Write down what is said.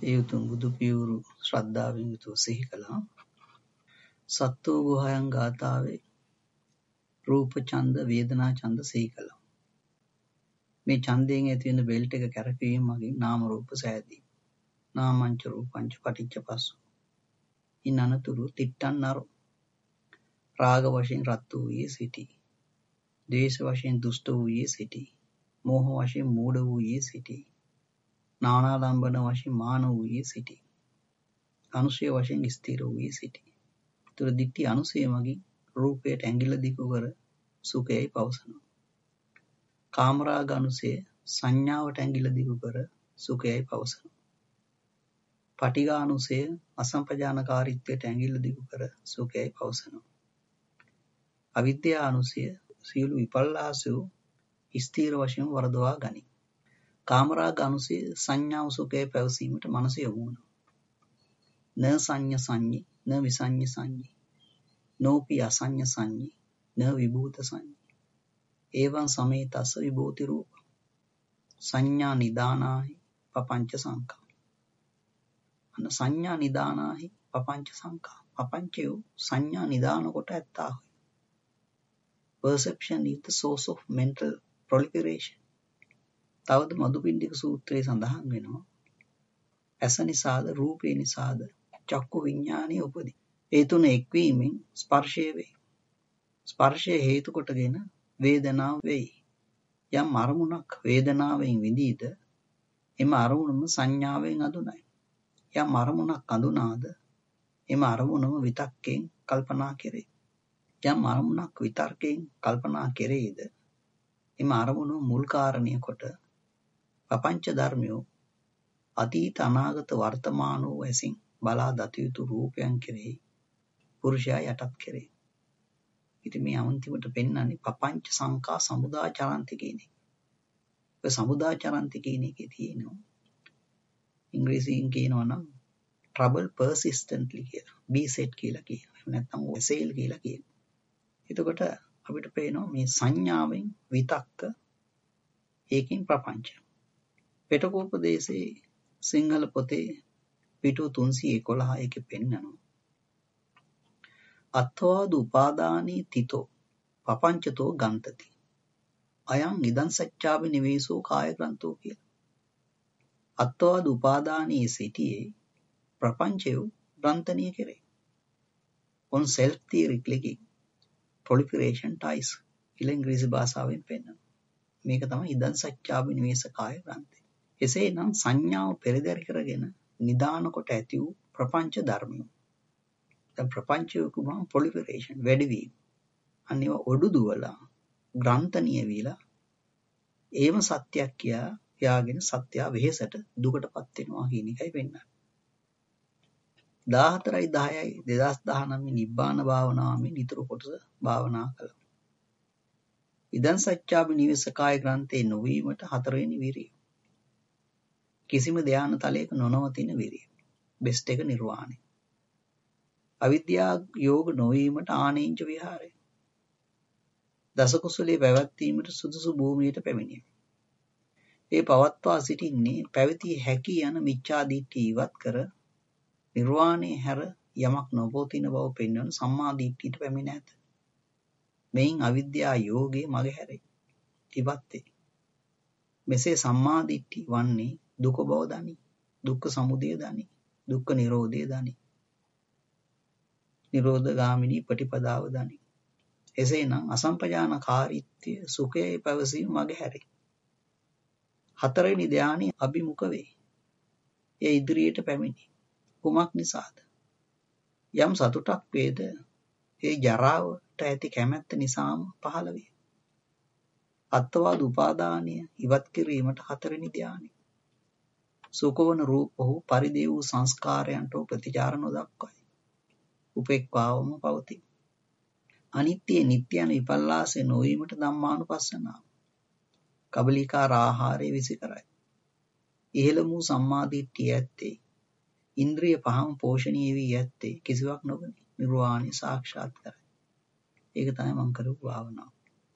ඒ උතුම් බුදු පියවරු ශ්‍රද්ධාවෙන් යුතුව සිහි කළා. සත්තෝ ගුහයන් ගාථාවේ රූප ඡන්ද වේදනා ඡන්ද සිහි කළා. මේ ඡන්දයෙන් ඇති වෙන බෙල්ට් එක කැරකීම මගින් නාම රූප සෑදී. නාමංච රූපංච පටිච්ච පස්සෝ. ඉන් අනතුරු තිට්ඨන් නරෝ. රාග වශයෙන් රත් වූයේ සිටී. ද්වේෂ වශයෙන් දුෂ්ට වූයේ සිටී. මෝහ වශයෙන් මූඩ වූයේ සිටී. නානාලම්බන වශයෙන් මාන වූයේ සිටී. අනුසය වශයෙන් ස්ථිර වූයේ සිටී. තුර දිට්ඨි අනුසය මගින් රූපයට ඇඟිල්ල දිගු කර සුඛයයි පවසනවා. කාමරාග අනුසය සංඥාවට ඇඟිල්ල දිගු කර සුඛයයි පවසනවා. පටිඝානුසය අසම්පජානකාරීත්වයට ඇඟිල්ල දිගු කර සුඛයයි පවසනවා. අවිද්‍යානුසය සියලු විපල්ලාසෝ ස්ථීර වශයෙන් වරදවා ගනී. කාමරාග අනුසය සංඥාව සුඛය පැවසීමට මනස යොමු වෙනවා. න සංඤ සංඤී න විසඤ්ඤ සංඤී නෝපි අසඤ්ඤ සංඤී න විභූත සංඤී එවං සමේතස්ස විභූති රූප සංඥා නිදානාහි පపంచ සංඛා. අන සංඥා නිදානාහි පపంచ සංඛා. පపంచය සංඥා නිදාන කොට ඇත්තාහුයි. Perception is the source of mental proliferation. තවද මදුපිණ්ඩික සූත්‍රයේ සඳහන් වෙනවා. ඇස නිසාද රූපේ නිසාද චක්කු විඥානය උපදී. ඒ තුන එක්වීමෙන් ස්පර්ශය වේ. ස්පර්ශය හේතු කොටගෙන වේදනාව වෙයි. යම් අරමුණක් වේදනාවෙන් විඳීද එම අරමුණම සංඥාවෙන් අඳුනයි. යම් අරමුණක් අඳුනාද එම අරමුණම විතක්කෙන් කල්පනා කෙරේ. යම් අරමුණක් විතර්කයෙන් කල්පනා කෙරේද එම අරමුණ මුල් කාරණය කොට පపంచ ධර්මයෝ අතීත අනාගත වර්තමාන වූ ඇසින් බලා දත යුතු රූපයන් කෙරෙහි පුරුෂයා යටත් කෙරේ. ඉතින් මේ අන්තිමට පෙන්වන්නේ පపంచ සංඛා සමුදාචරන්ති කියන එක. ඔය සමුදාචරන්ති කියන එකේ තියෙනවා ඉංග්‍රීසියෙන් කියනවා නම් trouble persistently කියලා. beset කියලා කියනවා. එහෙම නැත්නම් assail කියලා කියනවා. එතකොට අපිට පේනවා මේ සංඥාවෙන් විතක්ක ඒකෙන් ප්‍රපංච. පෙටකෝපදේශයේ සිංහල පොතේ පිටු 311 එකේ පෙන්නනවා. අත්වාද උපාදානී තිතෝ පపంచතෝ ගන්තති. අයං ඉදං සච්චාපි නිවේසෝ කාය ග්‍රන්ථෝ කියලා. අත්වාද උපාදානී සිටියේ ප්‍රපංචය ග්‍රන්ථනීය කෙරේ. on self theory clicking proliferation ties කියලා ඉංග්‍රීසි භාෂාවෙන් පෙන්නනවා. මේක තමයි ඉදං සච්චාපි නිවේස කාය ග්‍රන්ථය. එසේනම් සංඥාව පෙරදරි කරගෙන නිදාන කොට ඇති වූ ප්‍රපංච ධර්මය. දැන් ප්‍රපංචය කියුවම proliferation වැඩිවීම. අනිව ඔඩු දුවලා ග්‍රන්ථනීය වීලා ඒම සත්‍යයක් කියාගෙන සත්‍ය වෙහෙසට දුකටපත් වෙනවා කියන එකයි වෙන්නේ. 14/10/2019 නිබ්බාන භාවනාවෙන් ඊතුරු කොටස භාවනා කළා. ඉදං සච්චාපි නිවේස කාය ග්‍රන්ථේ නොවීමට 4 වෙනි විරිය. කිසිම ධ්‍යාන තලයක නොනවතින විරිය. බෙස්ට් එක නිර්වාණය. අවිද්‍යා යෝග නොවීමට ආනේන්ජ විහාරය. දස කුසලයේ පැවැත්වීමට සුදුසු භූමියට පැමිණීම. ඒ පවත්වා සිටින්නේ පැවතිය හැකි යන මිච්ඡා දිට්ඨිය ඉවත් කර නිර්වාණය හැර යමක් නොපවතින බව පෙන්වන සම්මා දිට්ඨියට පැමිණ ඇත. මෙයින් අවිද්‍යා යෝගේ මගහැරේ. ඉවත් වේ. මෙසේ සම්මා දිට්ඨිය වන්නේ දුක බව දනි. දුක්ඛ සමුදය දනි. දුක්ඛ නිරෝධය දනි. නිරෝධගාමිනී ප්‍රතිපදාව දනි. එසේනම් අසම්පජානකාරීත්වය සුඛයේ පැවසීම මගහැරේ. 4 වෙනි ධානය අභිමුඛ වේ. ඒ ඉදිරියට පැමිණි. කුමක් නිසාද? යම් සතුටක් වේද ඒ ජරාවට ඇති කැමැත්ත නිසාම පහළ වේ. අත්වාද උපාදානය ඉවත් කිරීමට 4 වෙනි ධානය. සුඛවන රූප වූ පරිදේ වූ සංස්කාරයන්ට ප්‍රතිචාර නොදක්වයි. උපේක්ඛාවම පවතී. අනිත්‍ය නිට්ටය යන විපල්ලාසය නොවීමට ධම්මානුපස්සනාව. කබලිකාර ආහාරය විසි කරයි. ඉහළ වූ සම්මා දිට්ඨිය ඇත්තේ ඉන්ද්‍රිය පහම පෝෂණීය වී ඇත්තේ කිසිවක් නොගනි. නිර්වාණය සාක්ෂාත් කරයි. ඒක තමයි මම කරපු භාවනාව.